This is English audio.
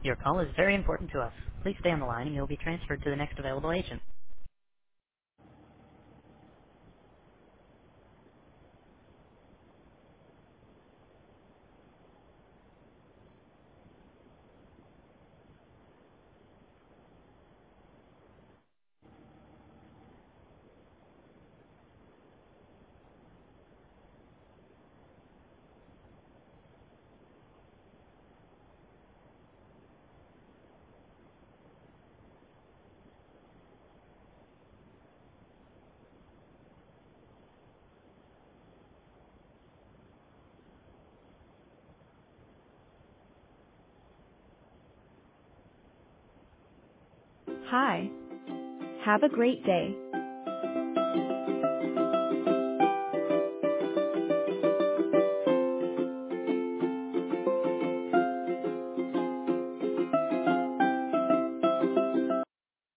Your call is very important to us. Please stay on the line and you'll be transferred to the next available agent. Hi. Have a great day.